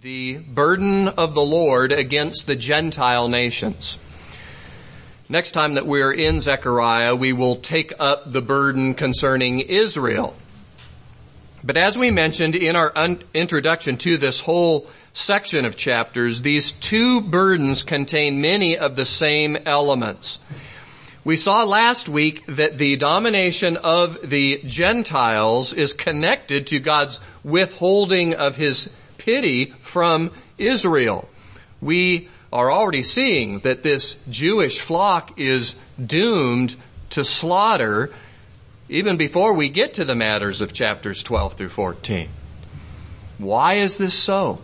the burden of the Lord against the Gentile nations. Next time that we're in Zechariah, we will take up the burden concerning Israel. But as we mentioned in our introduction to this whole section of chapters, these two burdens contain many of the same elements. We saw last week that the domination of the Gentiles is connected to God's withholding of his pity from Israel. We are already seeing that this Jewish flock is doomed to slaughter even before we get to the matters of chapters 12 through 14. Why is this so?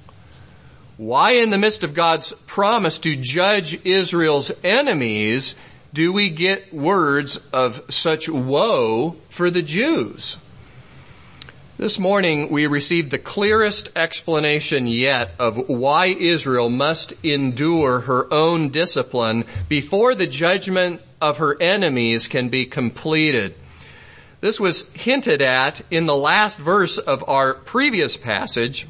Why in the midst of God's promise to judge Israel's enemies do we get words of such woe for the Jews? This morning we received the clearest explanation yet of why Israel must endure her own discipline before the judgment of her enemies can be completed. This was hinted at in the last verse of our previous passage,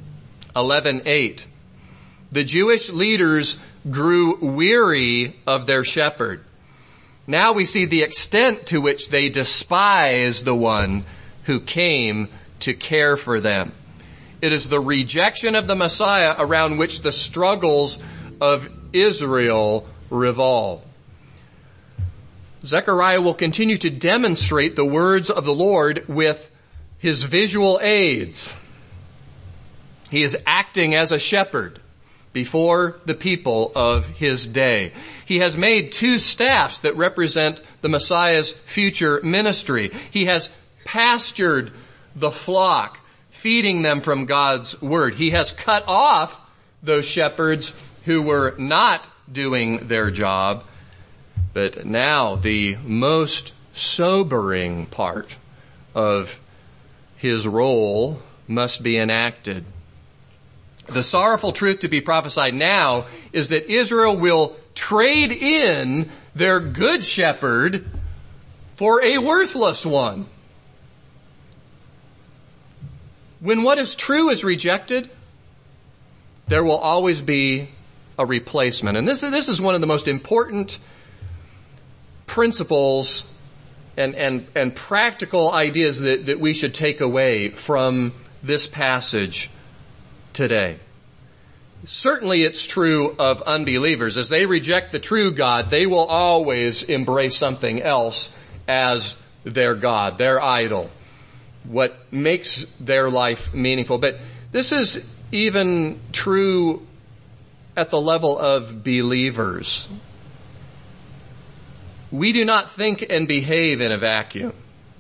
11:8. The Jewish leaders grew weary of their shepherd. Now we see the extent to which they despise the one who came to care for them. It is the rejection of the Messiah around which the struggles of Israel revolve. Zechariah will continue to demonstrate the words of the Lord with his visual aids. He is acting as a shepherd before the people of his day. He has made two staffs that represent the Messiah's future ministry. He has pastured the flock, feeding them from God's word. He has cut off those shepherds who were not doing their job. But now the most sobering part of his role must be enacted. The sorrowful truth to be prophesied now is that Israel will trade in their good shepherd for a worthless one. When what is true is rejected, there will always be a replacement. And this is one of the most important principles and practical ideas that we should take away from this passage today. Certainly it's true of unbelievers. As they reject the true God, they will always embrace something else as their God, their idol, what makes their life meaningful. But this is even true at the level of believers. We do not think and behave in a vacuum.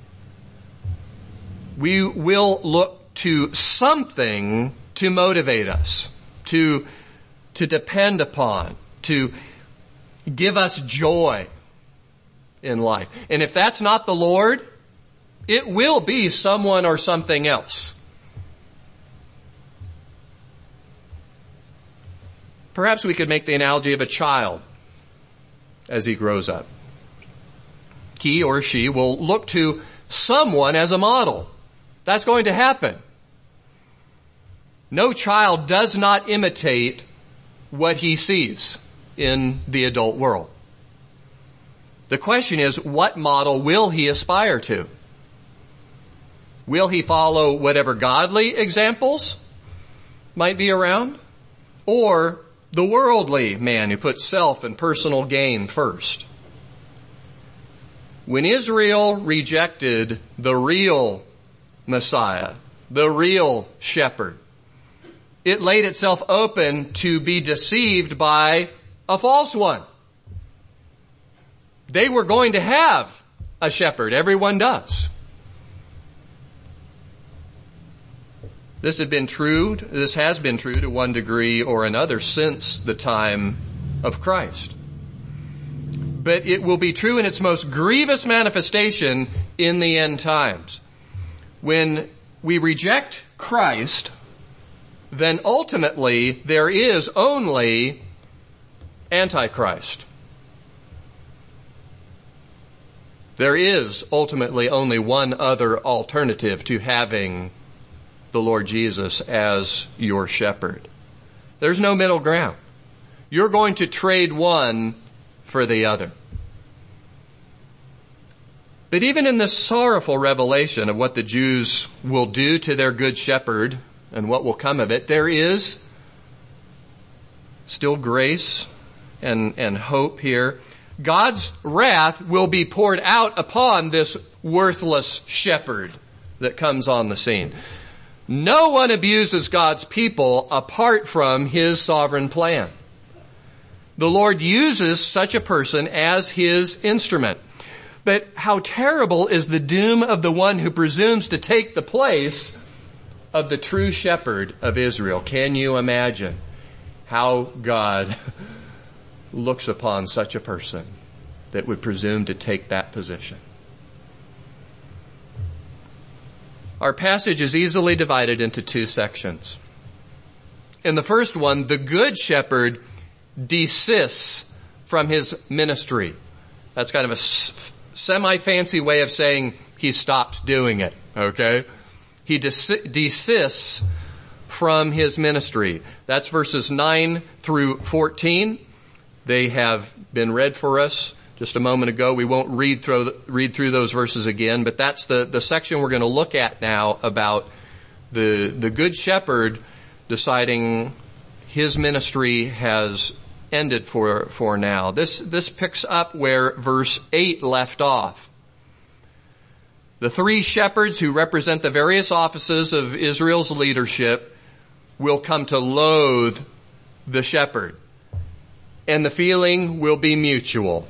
We will look to something to motivate us, to depend upon, to give us joy in life. And if that's not the Lord, it will be someone or something else. Perhaps we could make the analogy of a child as he grows up. He or she will look to someone as a model. That's going to happen. No child does not imitate what he sees in the adult world. The question is, what model will he aspire to? Will he follow whatever godly examples might be around? Or the worldly man who puts self and personal gain first? When Israel rejected the real Messiah, the real shepherd, it laid itself open to be deceived by a false one. They were going to have a shepherd. Everyone does. This has been true to one degree or another since the time of Christ. But it will be true in its most grievous manifestation in the end times. When we reject Christ, then ultimately there is only Antichrist. There is ultimately only one other alternative to having the Lord Jesus as your shepherd. There's no middle ground. You're going to trade one for the other. But even in this sorrowful revelation of what the Jews will do to their good shepherd and what will come of it, there is still grace and hope here. God's wrath will be poured out upon this worthless shepherd that comes on the scene. No one abuses God's people apart from his sovereign plan. The Lord uses such a person as his instrument. But how terrible is the doom of the one who presumes to take the place of the true shepherd of Israel. Can you imagine how God looks upon such a person that would presume to take that position? Our passage is easily divided into two sections. In the first one, the good shepherd desists from his ministry. That's kind of a semi-fancy way of saying he stops doing it, okay? He desists from his ministry. That's verses 9 through 14. They have been read for us just a moment ago. We won't read through those verses again, but that's the section we're going to look at now about the good shepherd deciding his ministry has ended for now. This picks up where verse 8 left off. The three shepherds who represent the various offices of Israel's leadership will come to loathe the shepherd, and the feeling will be mutual.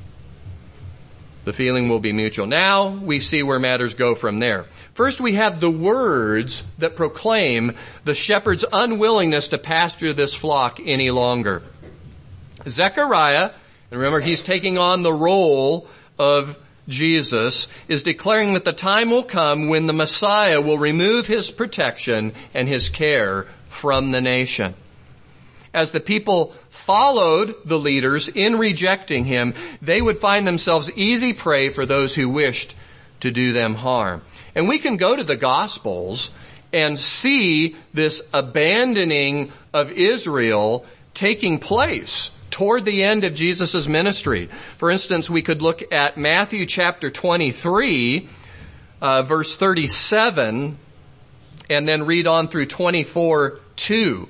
The feeling will be mutual. Now we see where matters go from there. First, we have the words that proclaim the shepherd's unwillingness to pasture this flock any longer. Zechariah, and remember he's taking on the role of Jesus, is declaring that the time will come when the Messiah will remove his protection and his care from the nation. As the people followed the leaders in rejecting him, they would find themselves easy prey for those who wished to do them harm. And we can go to the Gospels and see this abandoning of Israel taking place toward the end of Jesus' ministry. For instance, we could look at Matthew chapter 23, verse 37, and then read on through 24:2.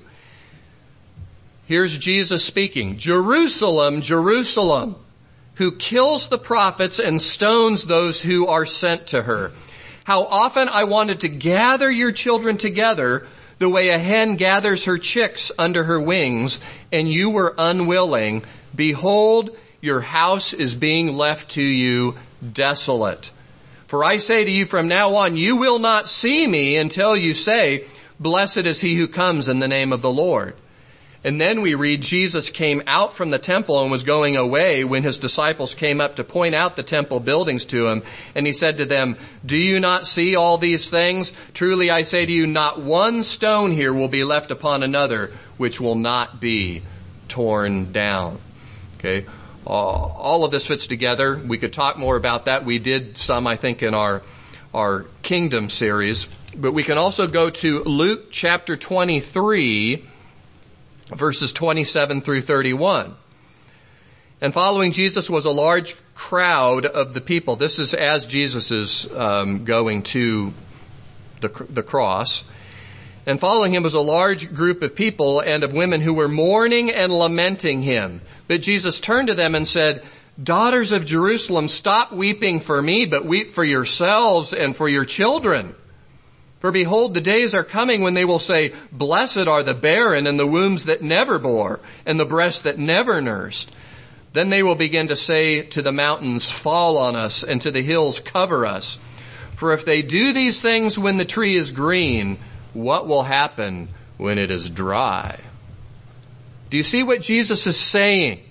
Here's Jesus speaking. Jerusalem, Jerusalem, who kills the prophets and stones those who are sent to her. How often I wanted to gather your children together the way a hen gathers her chicks under her wings, and you were unwilling. Behold, your house is being left to you desolate. For I say to you from now on, you will not see me until you say, blessed is he who comes in the name of the Lord. And then we read Jesus came out from the temple and was going away when his disciples came up to point out the temple buildings to him. And he said to them, do you not see all these things? Truly I say to you, not one stone here will be left upon another, which will not be torn down. Okay. All of this fits together. We could talk more about that. We did some, I think, in our Kingdom series. But we can also go to Luke chapter 23, verses 27 through 31. And following Jesus was a large crowd of the people. This is as Jesus is going to the cross. And following him was a large group of people and of women who were mourning and lamenting him. But Jesus turned to them and said, daughters of Jerusalem, stop weeping for me, but weep for yourselves and for your children. For behold, the days are coming when they will say, blessed are the barren and the wombs that never bore and the breasts that never nursed. Then they will begin to say to the mountains, fall on us, and to the hills, cover us. For if they do these things when the tree is green, what will happen when it is dry? Do you see what Jesus is saying?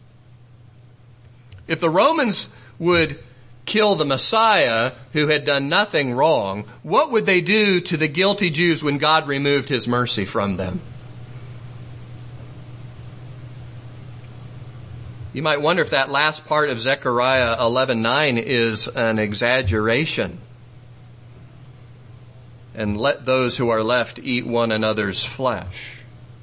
If the Romans would kill the Messiah who had done nothing wrong, what would they do to the guilty Jews when God removed his mercy from them? You might wonder if that last part of Zechariah 11:9 is an exaggeration. and let those who are left eat one another's flesh.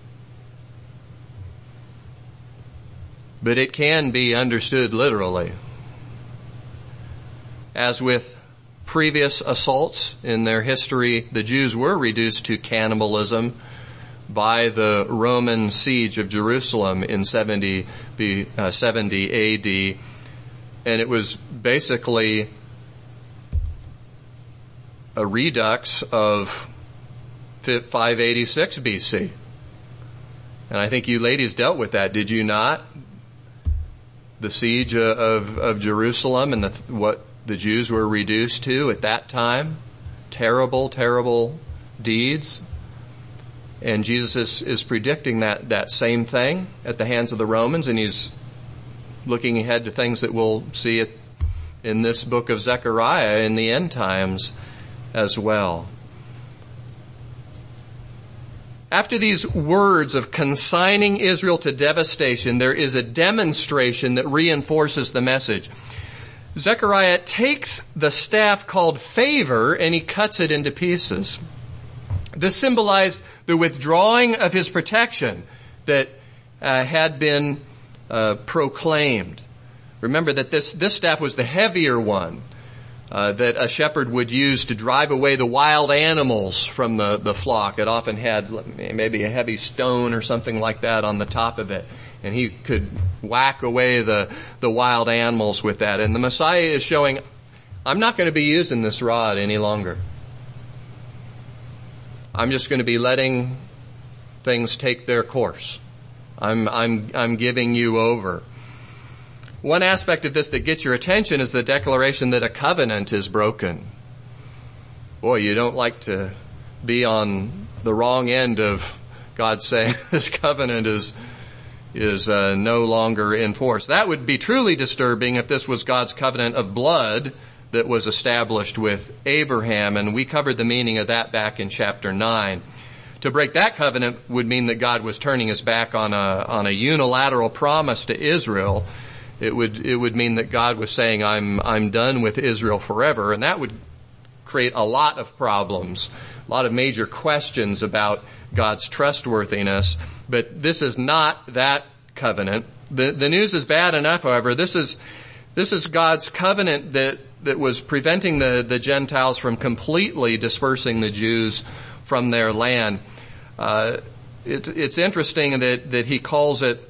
But it can be understood literally. As with previous assaults in their history, the Jews were reduced to cannibalism by the Roman siege of Jerusalem in 70 AD. And it was basically a redux of 586 BC. And I think you ladies dealt with that, did you not? The siege of Jerusalem and what the Jews were reduced to at that time. Terrible, terrible deeds. And Jesus is predicting that same thing at the hands of the Romans, and he's looking ahead to things that we'll see in this book of Zechariah in the end times as well. After these words of consigning Israel to devastation, there is a demonstration that reinforces the message. Zechariah takes the staff called favor and he cuts it into pieces. This symbolized the withdrawing of his protection that had been proclaimed. Remember that this staff was the heavier one that a shepherd would use to drive away the wild animals from the flock. It often had maybe a heavy stone or something like that on the top of it. And he could whack away the wild animals with that. And the Messiah is showing, I'm not going to be using this rod any longer. I'm just going to be letting things take their course. I'm giving you over. One aspect of this that gets your attention is the declaration that a covenant is broken. Boy, you don't like to be on the wrong end of God saying this covenant is no longer in force. That would be truly disturbing if this was God's covenant of blood that was established with Abraham, and we covered the meaning of that back in chapter 9. To break that covenant would mean that God was turning his back on a unilateral promise to Israel. It would mean that God was saying, I'm done with Israel forever, and that would create a lot of problems, a lot of major questions about God's trustworthiness. But this is not that covenant. The news is bad enough, however. This is God's covenant that was preventing the Gentiles from completely dispersing the Jews from their land. It's interesting that he calls it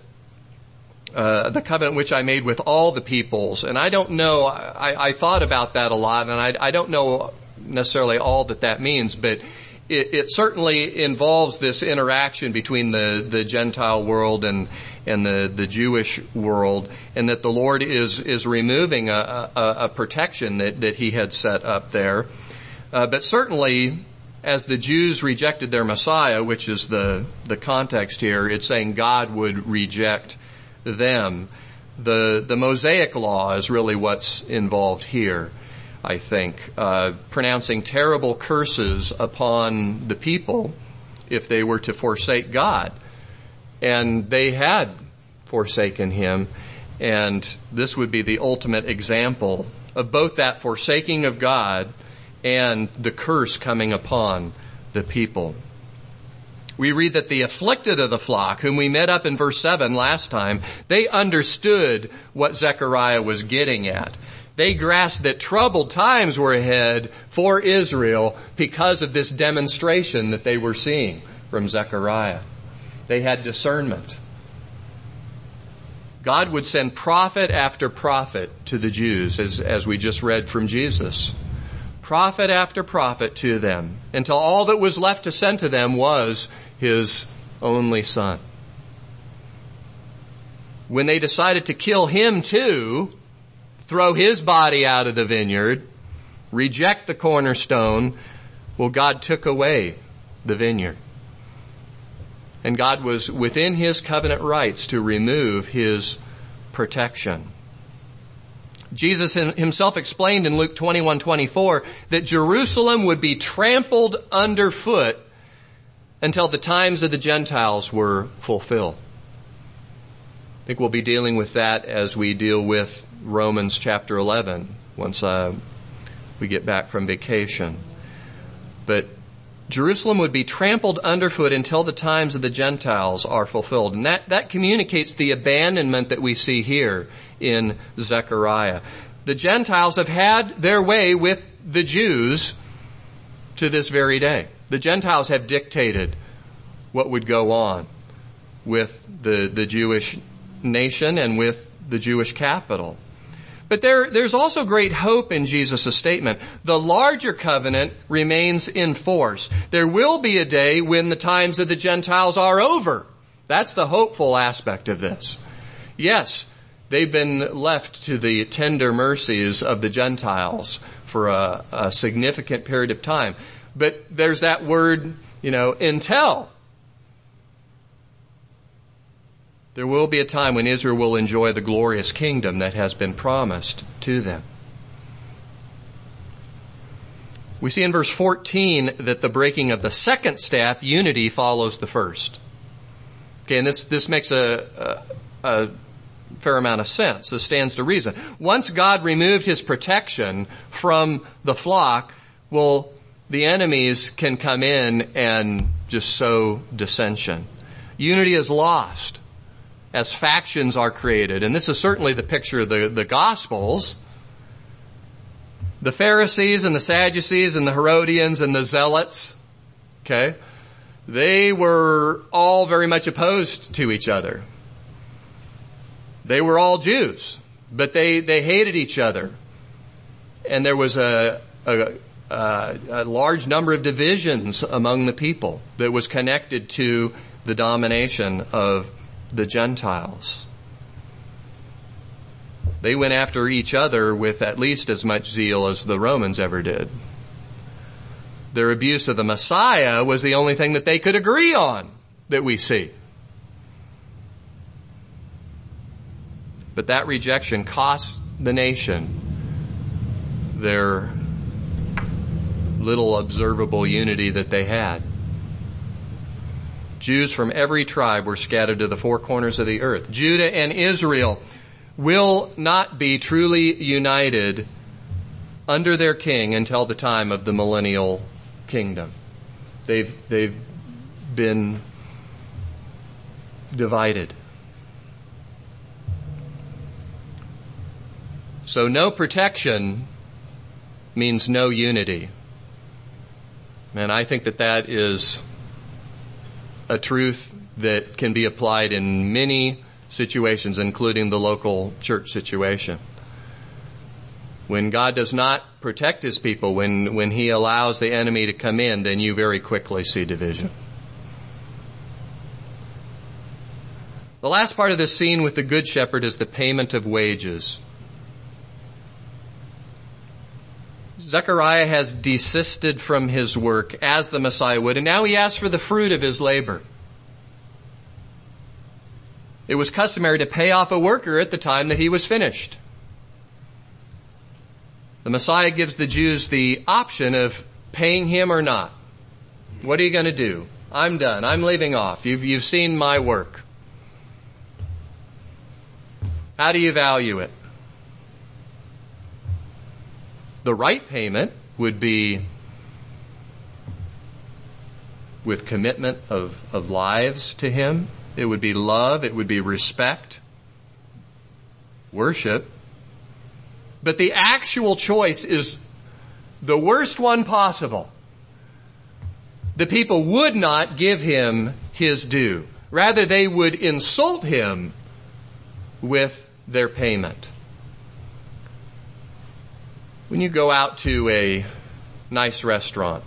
the covenant which I made with all the peoples. And I don't know, I thought about that a lot, and I don't know necessarily all that means, but it certainly involves this interaction between the Gentile world and the Jewish world, and that the Lord is removing a protection that he had set up there. But certainly, as the Jews rejected their Messiah, which is the context here, it's saying God would reject them. The Mosaic law is really what's involved here, I think, pronouncing terrible curses upon the people if they were to forsake God. And they had forsaken him, and this would be the ultimate example of both that forsaking of God and the curse coming upon the people. We read that the afflicted of the flock, whom we met up in verse 7 last time, they understood what Zechariah was getting at. They grasped that troubled times were ahead for Israel because of this demonstration that they were seeing from Zechariah. They had discernment. God would send prophet after prophet to the Jews, as we just read from Jesus. Prophet after prophet to them, until all that was left to send to them was his only son. When they decided to kill him too, throw his body out of the vineyard, reject the cornerstone, well, God took away the vineyard. And God was within his covenant rights to remove his protection. Jesus himself explained in Luke 21:24 that Jerusalem would be trampled underfoot until the times of the Gentiles were fulfilled. I think we'll be dealing with that as we deal with Romans chapter 11 once we get back from vacation. But Jerusalem would be trampled underfoot until the times of the Gentiles are fulfilled. And that communicates the abandonment that we see here in Zechariah. The Gentiles have had their way with the Jews to this very day. The Gentiles have dictated what would go on with the Jewish nation and with the Jewish capital. But there's also great hope in Jesus' statement. The larger covenant remains in force. There will be a day when the times of the Gentiles are over. That's the hopeful aspect of this. Yes, they've been left to the tender mercies of the Gentiles for a significant period of time. But there's that word, until. There will be a time when Israel will enjoy the glorious kingdom that has been promised to them. We see in verse 14 that the breaking of the second staff, unity, follows the first. Okay, and this makes a fair amount of sense. This stands to reason. Once God removed his protection from the flock, well, the enemies can come in and just sow dissension. Unity is lost as factions are created. And this is certainly the picture of the Gospels. The Pharisees and the Sadducees and the Herodians and the Zealots, okay, they were all very much opposed to each other. They were all Jews, but they hated each other. And there was a large number of divisions among the people that was connected to the domination of the Gentiles. They went after each other with at least as much zeal as the Romans ever did. Their abuse of the Messiah was the only thing that they could agree on that we see. But that rejection cost the nation their little observable unity that they had. Jews from every tribe were scattered to the four corners of the earth. Judah and Israel will not be truly united under their king until the time of the millennial kingdom. They've been divided. So no protection means no unity. And I think that is a truth that can be applied in many situations, including the local church situation. When God does not protect his people, when he allows the enemy to come in, then you very quickly see division. The last part of this scene with the Good Shepherd is the payment of wages. Zechariah has desisted from his work as the Messiah would, and now he asks for the fruit of his labor. It was customary to pay off a worker at the time that he was finished. The Messiah gives the Jews the option of paying him or not. What are you going to do? I'm done. I'm leaving off. You've seen my work. How do you value it? The right payment would be with commitment of lives to him. It would be love. It would be respect, worship. But the actual choice is the worst one possible. The people would not give him his due. Rather, they would insult him with their payment. When you go out to a nice restaurant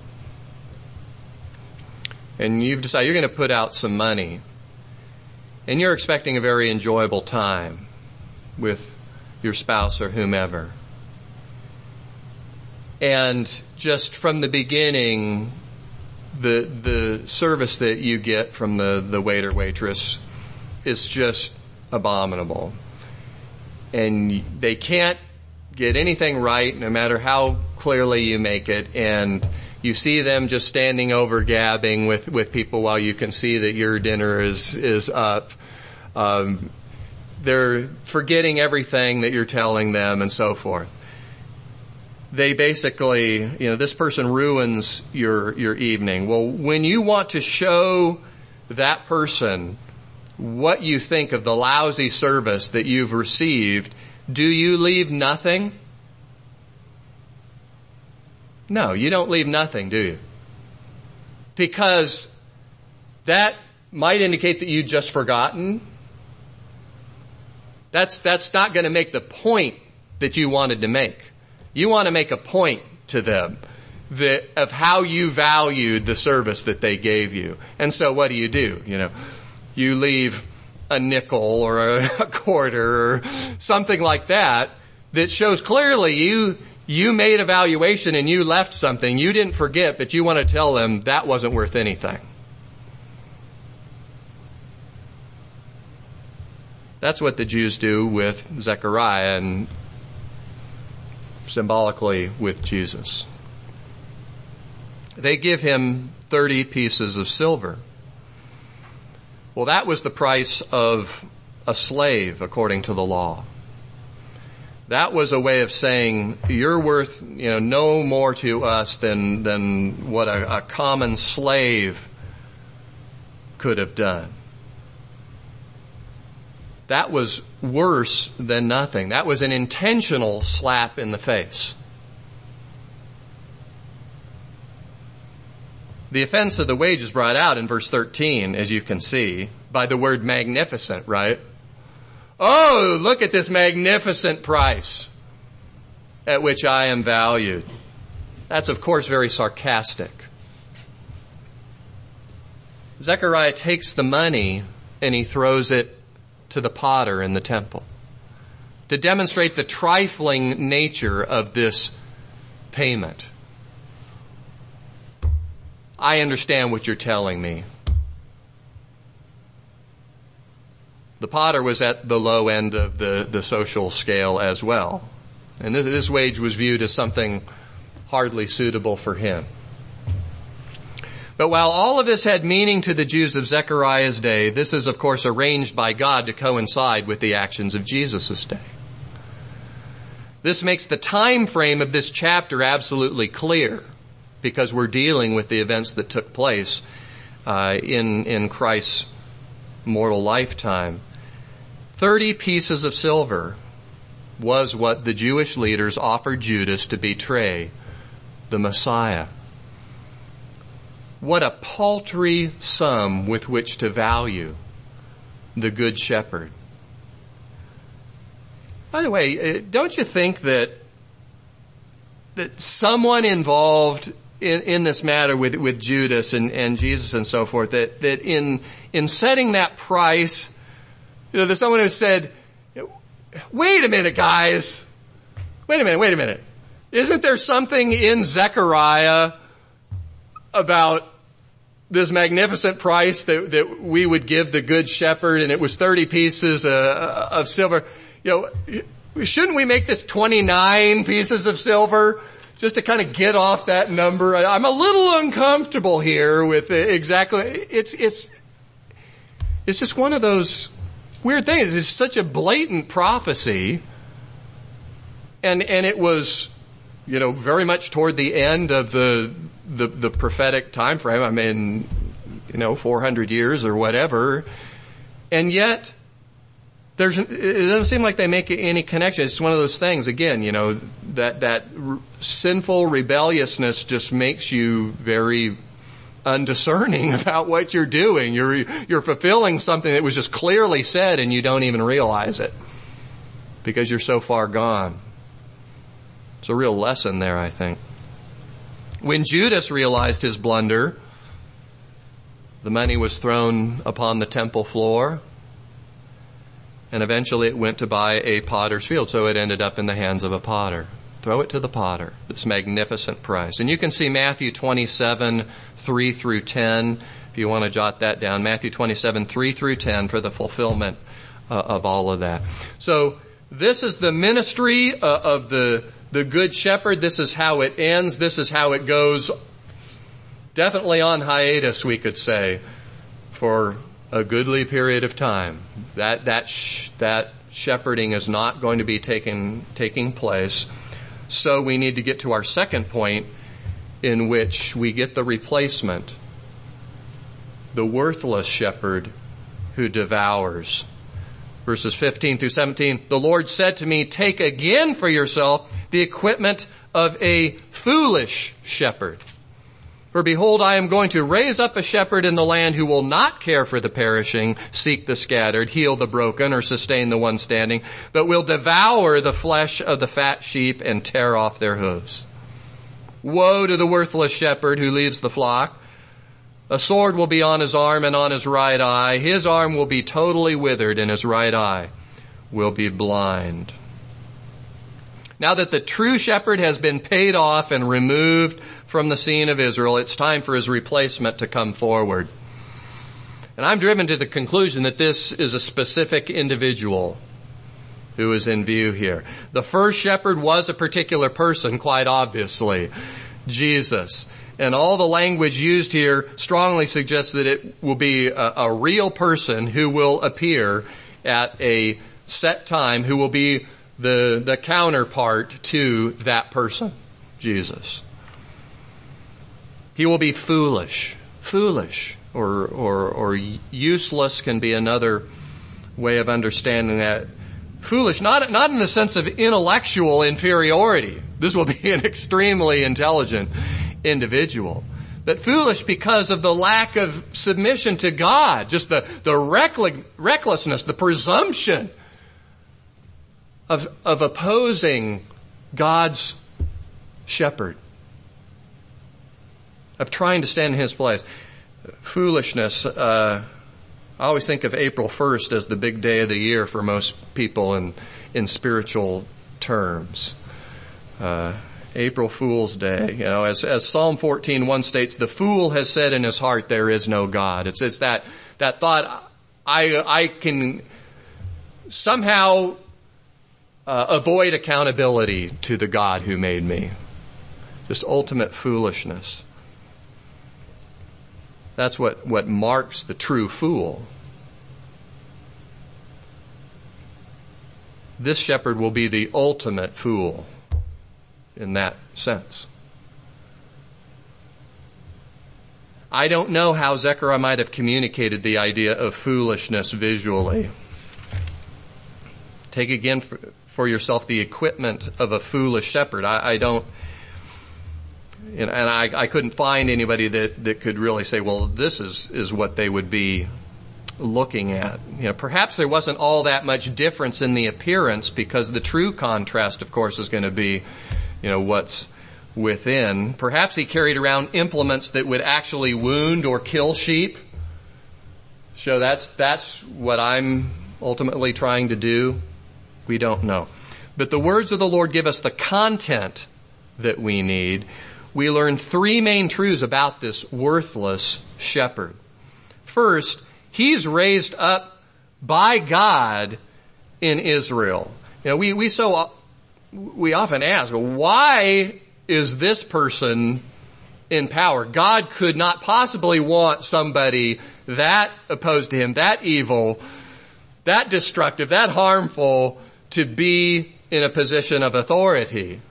and you've decided you're going to put out some money and you're expecting a very enjoyable time with your spouse or whomever, and just from the beginning, the service that you get from the waiter, waitress is just abominable. And they can't get anything right no matter how clearly you make it, and you see them just standing over gabbing with people while you can see that your dinner is up. They're forgetting everything that you're telling them and so forth. they basically, this person ruins your evening. Well, when you want to show that person what you think of the lousy service that you've received, do you leave nothing? No, you don't leave nothing, do you? Because that might indicate that you've just forgotten. That's not going to make the point that you wanted to make. You want to make a point to them of how you valued the service that they gave you. And so what do? You leave a nickel or a quarter or something like that shows clearly you made a valuation and you left something. You didn't forget, but you want to tell them that wasn't worth anything. That's what the Jews do with Zechariah and symbolically with Jesus. They give him 30 pieces of silver. Well, that was the price of a slave according to the law. That was a way of saying you're worth, no more to us than what a common slave could have done. That was worse than nothing. That was an intentional slap in the face. The offense of the wage is brought out in verse 13, as you can see, by the word magnificent, right? Oh, look at this magnificent price at which I am valued. That's, of course, very sarcastic. Zechariah takes the money and he throws it to the potter in the temple to demonstrate the trifling nature of this payment. I understand what you're telling me. The potter was at the low end of the social scale as well. And this wage was viewed as something hardly suitable for him. But while all of this had meaning to the Jews of Zechariah's day, this is of course arranged by God to coincide with the actions of Jesus' day. This makes the time frame of this chapter absolutely clear, because we're dealing with the events that took place in Christ's mortal lifetime. 30 pieces of silver was what the Jewish leaders offered Judas to betray the Messiah. What a paltry sum with which to value the Good Shepherd. By the way, don't you think that someone involved in this matter with Judas and Jesus and so forth, that in setting that price, there's someone who said, wait a minute, guys. Wait a minute. Isn't there something in Zechariah about this magnificent price that we would give the Good Shepherd, and it was 30 pieces of silver? Shouldn't we make this 29 pieces of silver just to kind of get off that number? I'm a little uncomfortable here with exactly. It's just one of those weird things. It's such a blatant prophecy, and it was, very much toward the end of the prophetic time frame. I mean, 400 years or whatever. And yet, it doesn't seem like they make any connection. It's one of those things, again, that sinful rebelliousness just makes you very undiscerning about what you're doing. You're fulfilling something that was just clearly said and you don't even realize it because you're so far gone. It's a real lesson there, I think. When Judas realized his blunder, the money was thrown upon the temple floor, and eventually it went to buy a potter's field, so it ended up in the hands of a potter. Throw it to the potter, this magnificent price. And you can see Matthew 27, 3 through 10, if you want to jot that down. Matthew 27, 3 through 10 for the fulfillment of all of that. So this is the ministry of the Good Shepherd. This is how it ends. This is how it goes. Definitely on hiatus, we could say, for a goodly period of time. That shepherding is not going to be taking place. So we need to get to our second point, in which we get the replacement, the worthless shepherd who devours. Verses 15 through 17, the Lord said to me, take again for yourself the equipment of a foolish shepherd. For behold, I am going to raise up a shepherd in the land who will not care for the perishing, seek the scattered, heal the broken, or sustain the one standing, but will devour the flesh of the fat sheep and tear off their hooves. Woe to the worthless shepherd who leaves the flock. A sword will be on his arm and on his right eye. His arm will be totally withered and his right eye will be blind. Now that the true shepherd has been paid off and removed from the scene of Israel, it's time for his replacement to come forward. And I'm driven to the conclusion that this is a specific individual who is in view here. The first shepherd was a particular person, quite obviously, Jesus. And all the language used here strongly suggests that it will be a real person who will appear at a set time, who will be the counterpart to that person, Jesus. He will be foolish, or useless can be another way of understanding that. Foolish, not in the sense of intellectual inferiority. This will be an extremely intelligent individual. But foolish because of the lack of submission to God, just the recklessness, the presumption of opposing God's shepherd, of trying to stand in his place. Foolishness, I always think of April 1st as the big day of the year for most people in spiritual terms. April Fool's Day, as Psalm 14:1 states, the fool has said in his heart, there is no God. It's that thought, I can somehow avoid accountability to the God who made me. Just ultimate foolishness. That's what marks the true fool. This shepherd will be the ultimate fool in that sense. I don't know how Zechariah might have communicated the idea of foolishness visually. Take again for yourself the equipment of a foolish shepherd. I don't, and I couldn't find anybody that could really say, well, this is what they would be looking at. Perhaps there wasn't all that much difference in the appearance, because the true contrast, of course, is going to be, what's within. Perhaps he carried around implements that would actually wound or kill sheep. So that's what I'm ultimately trying to do. We don't know. But the words of the Lord give us the content that we need. We learn three main truths about this worthless shepherd. First, he's raised up by God in Israel. We often ask, why is this person in power? God could not possibly want somebody that opposed to him, that evil, that destructive, that harmful, to be in a position of authority.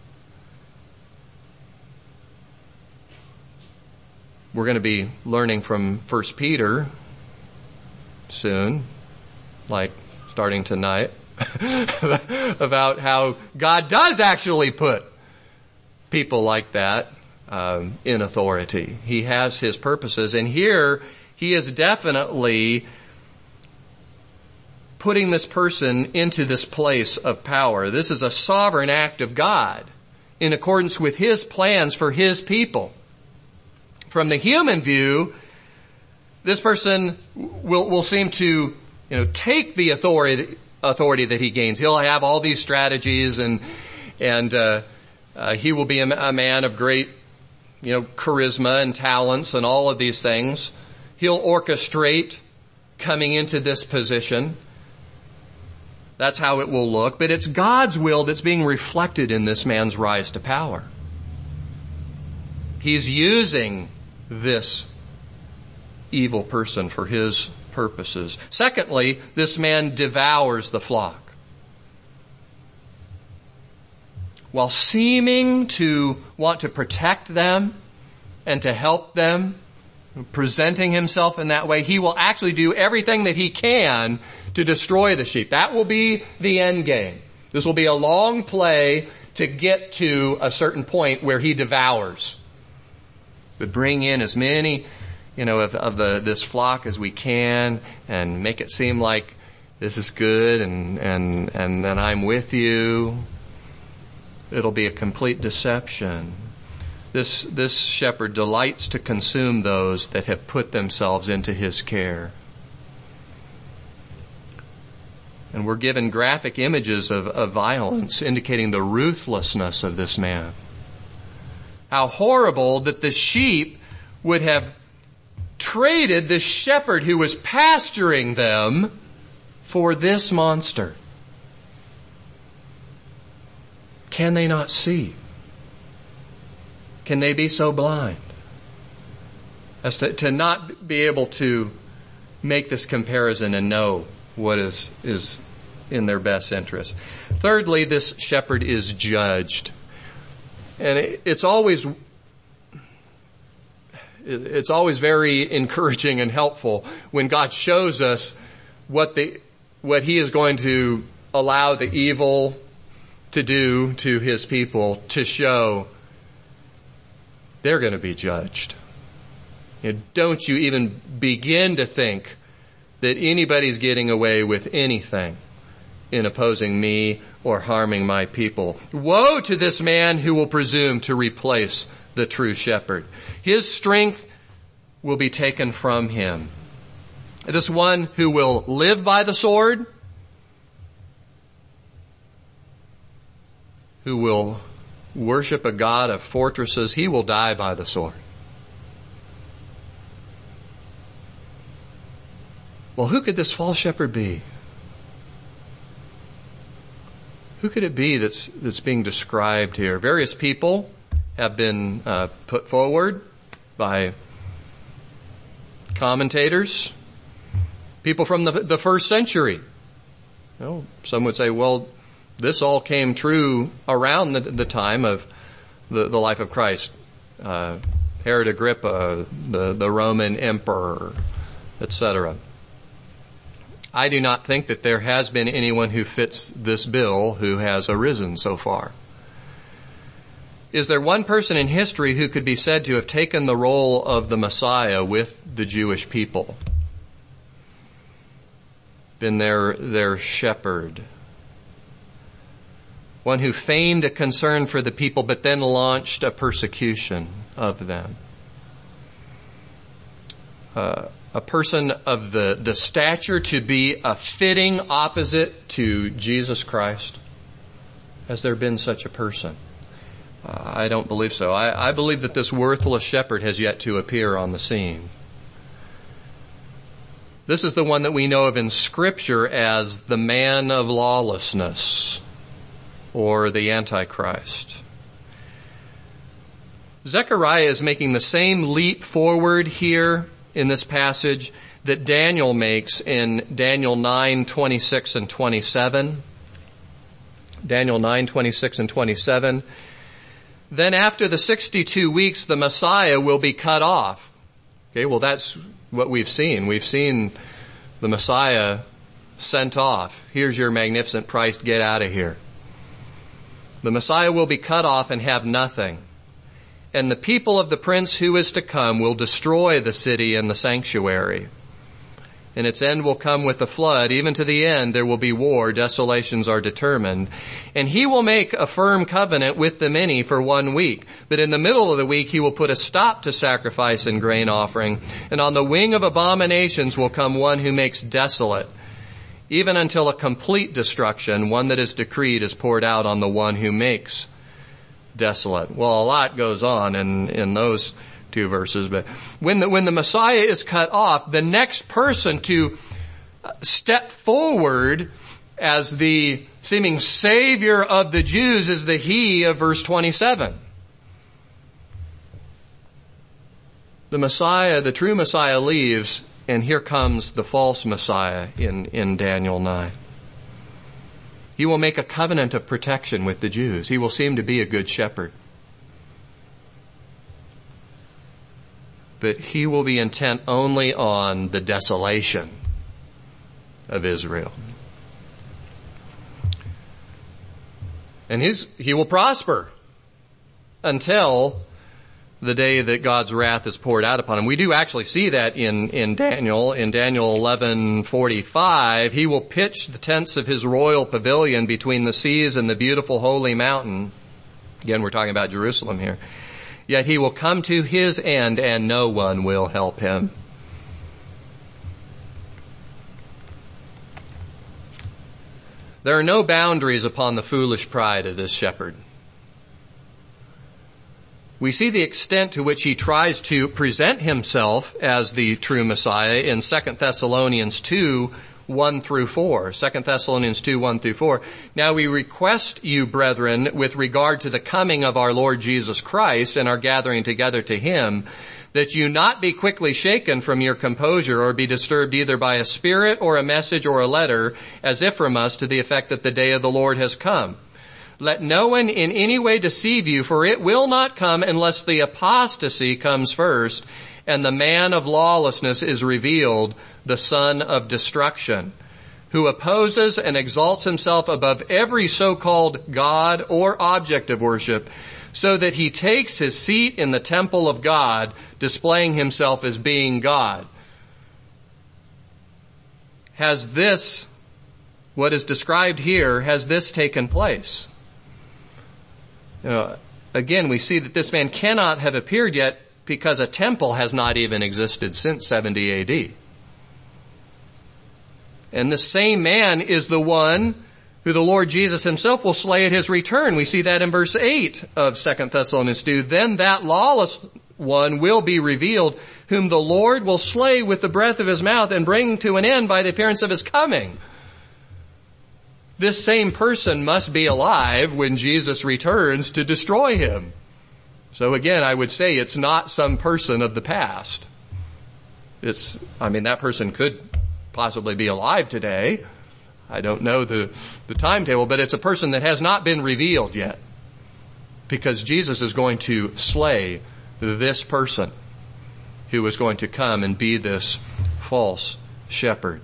We're going to be learning from 1 Peter soon, like starting tonight, about how God does actually put people like that in authority. He has his purposes, and here he is definitely putting this person into this place of power. This is a sovereign act of God in accordance with his plans for his people. From the human view, this person will seem to, take the authority that he gains. He'll have all these strategies, and he will be a man of great, charisma and talents and all of these things. He'll orchestrate coming into this position. That's how it will look. But it's God's will that's being reflected in this man's rise to power. He's using this evil person for his purposes. Secondly, this man devours the flock. while seeming to want to protect them and to help them, presenting himself in that way, he will actually do everything that he can to destroy the sheep. That will be the end game. This will be a long play to get to a certain point where he devours. But bring in as many, of this flock as we can and make it seem like this is good and then I'm with you. It'll be a complete deception. This shepherd delights to consume those that have put themselves into his care. And we're given graphic images of violence indicating the ruthlessness of this man. How horrible that the sheep would have traded the shepherd who was pasturing them for this monster. Can they not see? Can they be so blind as to not be able to make this comparison and know what is in their best interest? Thirdly, this shepherd is judged. And it's always very encouraging and helpful when God shows us what he is going to allow the evil to do to his people, to show they're going to be judged. Don't you even begin to think that anybody's getting away with anything in opposing me or harming my people. Woe to this man who will presume to replace the true shepherd. His strength will be taken from him. This one who will live by the sword, who will worship a God of fortresses, he will die by the sword. Well, who could this false shepherd be? Who could it be that's being described here? Various people have been put forward by commentators, people from the first century. Some would say, well, this all came true around the time of the life of Christ. Herod Agrippa, the Roman emperor, etc. I do not think that there has been anyone who fits this bill who has arisen so far. Is there one person in history who could be said to have taken the role of the Messiah with the Jewish people? Been their shepherd? One who feigned a concern for the people but then launched a persecution of them. A person of the stature to be a fitting opposite to Jesus Christ. Has there been such a person? I don't believe so. I believe that this worthless shepherd has yet to appear on the scene. This is the one that we know of in Scripture as the man of lawlessness, or the Antichrist. Zechariah is making the same leap forward here in this passage that Daniel makes in Daniel 9:26 and 27. Daniel 9:26 and 27. Then after the 62 weeks, the Messiah will be cut off. Okay, well that's what we've seen. We've seen the Messiah sent off. Here's your magnificent price, get out of here. The Messiah will be cut off and have nothing. And the people of the prince who is to come will destroy the city and the sanctuary. And its end will come with the flood. Even to the end there will be war. Desolations are determined. And he will make a firm covenant with the many for 1 week. But in the middle of the week he will put a stop to sacrifice and grain offering. And on the wing of abominations will come one who makes desolate. Even until a complete destruction, one that is decreed, is poured out on the one who makes desolate. Well, a lot goes on in those two verses, but when the Messiah is cut off, the next person to step forward as the seeming savior of the Jews is the he of verse 27. The Messiah, the true Messiah, leaves, and here comes the false Messiah in Daniel 9. He will make a covenant of protection with the Jews. He will seem to be a good shepherd. But he will be intent only on the desolation of Israel. And he will prosper until the day that God's wrath is poured out upon him. We do actually see that in Daniel. In Daniel 11:45, he will pitch the tents of his royal pavilion between the seas and the beautiful holy mountain. Again, we're talking about Jerusalem here. Yet he will come to his end and no one will help him. There are no boundaries upon the foolish pride of this shepherd. We see the extent to which he tries to present himself as the true Messiah in 2 Thessalonians 2, 1 through 4. 2 Thessalonians 2, 1 through 4. Now we request you, brethren, with regard to the coming of our Lord Jesus Christ and our gathering together to him, that you not be quickly shaken from your composure or be disturbed either by a spirit or a message or a letter, as if from us, to the effect that the day of the Lord has come. Let no one in any way deceive you, for it will not come unless the apostasy comes first, and the man of lawlessness is revealed, the son of destruction, who opposes and exalts himself above every so-called God or object of worship, so that he takes his seat in the temple of God, displaying himself as being God. Has this, what is described here, has this taken place? Again, we see that this man cannot have appeared yet because a temple has not even existed since 70 A.D. And the same man is the one who the Lord Jesus himself will slay at his return. We see that in verse 8 of 2 Thessalonians 2. Then that lawless one will be revealed, whom the Lord will slay with the breath of his mouth and bring to an end by the appearance of his coming. This same person must be alive when Jesus returns to destroy him. So again, I would say it's not some person of the past. That person could possibly be alive today. I don't know the timetable, but it's a person that has not been revealed yet. Because Jesus is going to slay this person who is going to come and be this false shepherd.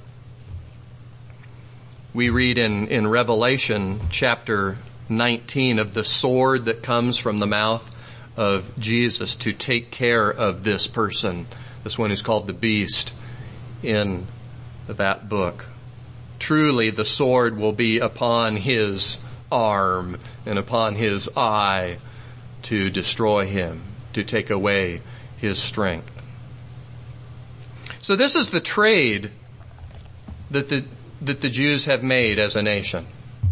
We read in Revelation chapter 19 of the sword that comes from the mouth of Jesus to take care of this person. This one is called the beast in that book. Truly the sword will be upon his arm and upon his eye to destroy him, to take away his strength. So this is the trade that the Jews have made as a nation.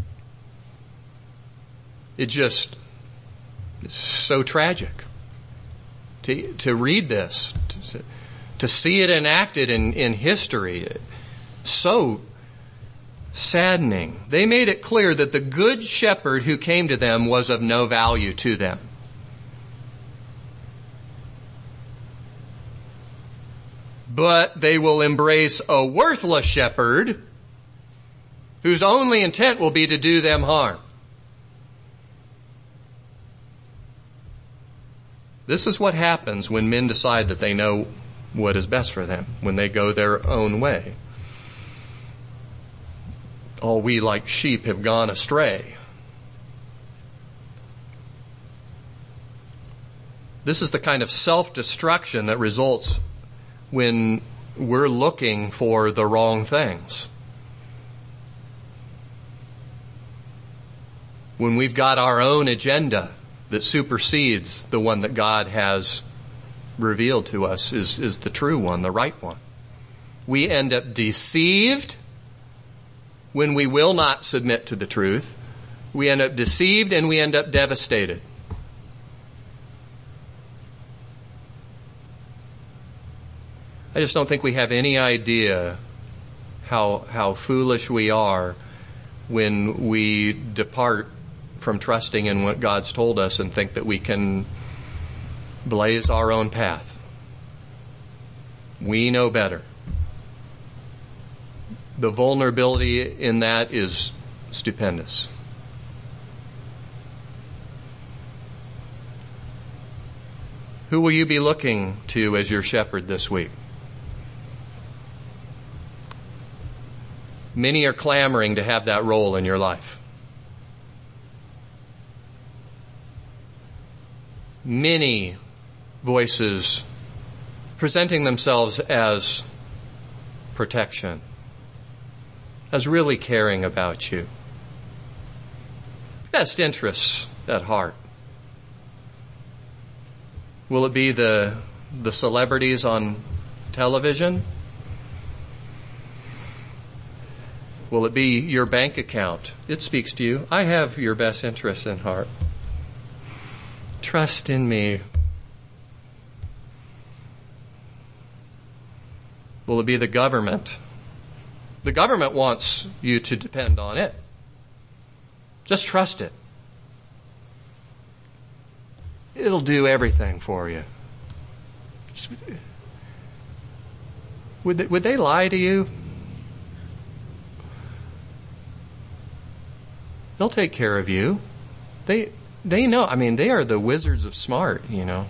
It just is so tragic to read this, to see it enacted in history. So saddening. They made it clear that the good shepherd who came to them was of no value to them. But they will embrace a worthless shepherd whose only intent will be to do them harm. This is what happens when men decide that they know what is best for them, when they go their own way. All we like sheep have gone astray. This is the kind of self-destruction that results when we're looking for the wrong things. When we've got our own agenda that supersedes the one that God has revealed to us is the true one, the right one. We end up deceived when we will not submit to the truth. We end up deceived and we end up devastated. I just don't think we have any idea how foolish we are when we depart from trusting in what God's told us and think that we can blaze our own path. We know better. The vulnerability in that is stupendous. Who will you be looking to as your shepherd this week? Many are clamoring to have that role in your life. Many voices presenting themselves as protection, as really caring about you. Best interests at heart. Will it be the celebrities on television? Will it be your bank account? It speaks to you. I have your best interests in heart. Trust in me. Will it be the government? The government wants you to depend on it. Just trust it. It'll do everything for you. Would they lie to you? They'll take care of you. They know. I mean, they are the wizards of smart, you know.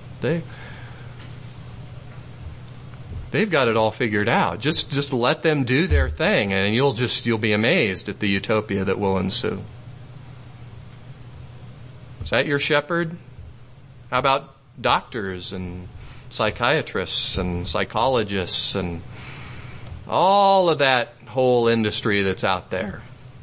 They've got it all figured out. Just let them do their thing, and you'll be amazed at the utopia that will ensue. Is that your shepherd? How about doctors and psychiatrists and psychologists and all of that whole industry that's out there?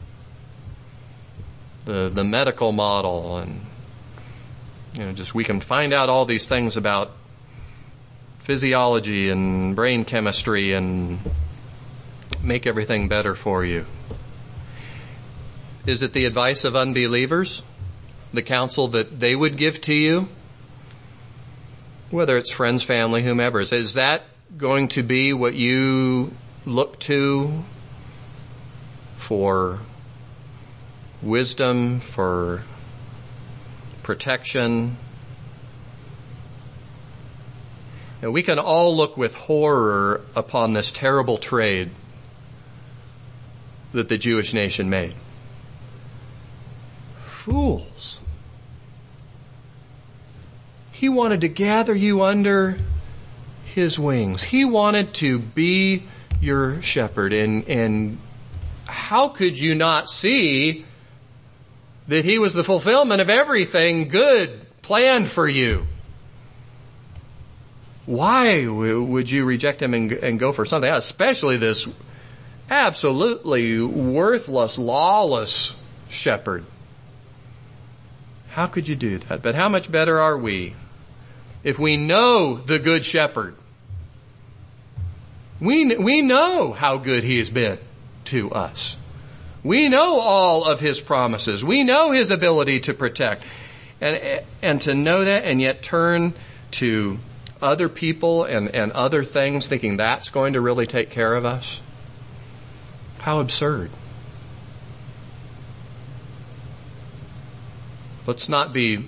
The medical model, and we can find out all these things about physiology and brain chemistry and make everything better for you. Is it the advice of unbelievers? The counsel that they would give to you? Whether it's friends, family, whomever. Is that going to be what you look to for wisdom, for protection? And we can all look with horror upon this terrible trade that the Jewish nation made. Fools. He wanted to gather you under his wings. He wanted to be your shepherd. And how could you not see that he was the fulfillment of everything good planned for you? Why would you reject him and go for something else? Especially this absolutely worthless, lawless shepherd. How could you do that? But how much better are we if we know the good shepherd? We know how good he has been to us. We know all of his promises. We know his ability to protect. And to know that and yet turn to other people and other things thinking that's going to really take care of us. How absurd. Let's not be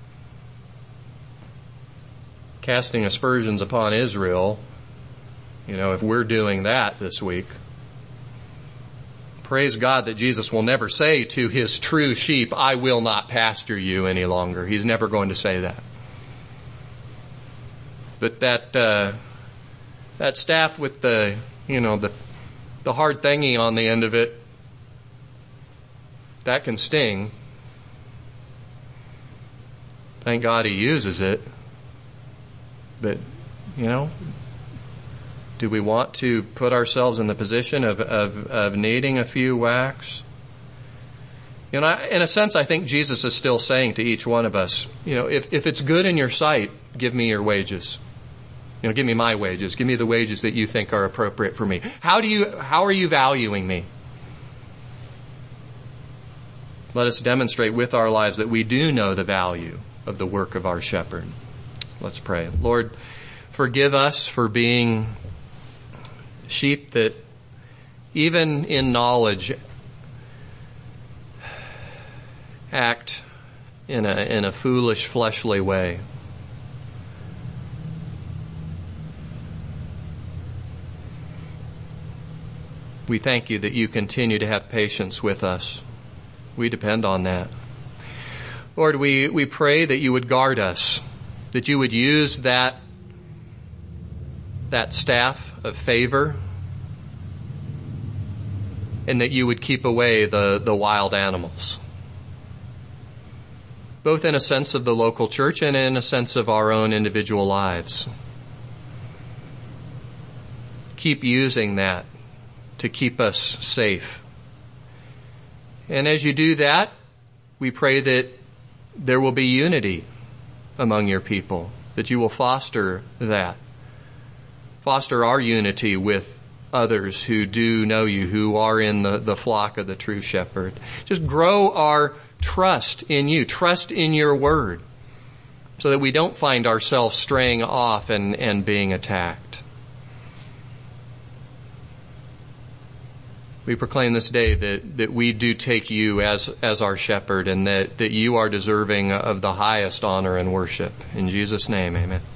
casting aspersions upon Israel, if we're doing that this week. Praise God that Jesus will never say to his true sheep, I will not pasture you any longer. He's never going to say that. But that staff with the hard thingy on the end of it, that can sting. Thank God he uses it. But, do we want to put ourselves in the position of needing a few whacks? In a sense, I think Jesus is still saying to each one of us, if it's good in your sight, give me your wages. Give me my wages. Give me the wages that you think are appropriate for me. How are you valuing me? Let us demonstrate with our lives that we do know the value of the work of our shepherd. Let's pray. Lord, forgive us for being sheep that even in knowledge act in a foolish, fleshly way. We thank you that you continue to have patience with us. We depend on that. Lord, we pray that you would guard us, that you would use that staff of favor, and that you would keep away the wild animals, both in a sense of the local church and in a sense of our own individual lives. Keep using that to keep us safe. And as you do that, we pray that there will be unity among your people, that you will foster that. Foster our unity with others who do know you, who are in the flock of the true shepherd. Just grow our trust in you, trust in your word, so that we don't find ourselves straying off and being attacked. We proclaim this day that we do take you as our shepherd, and that you are deserving of the highest honor and worship. In Jesus' name, amen.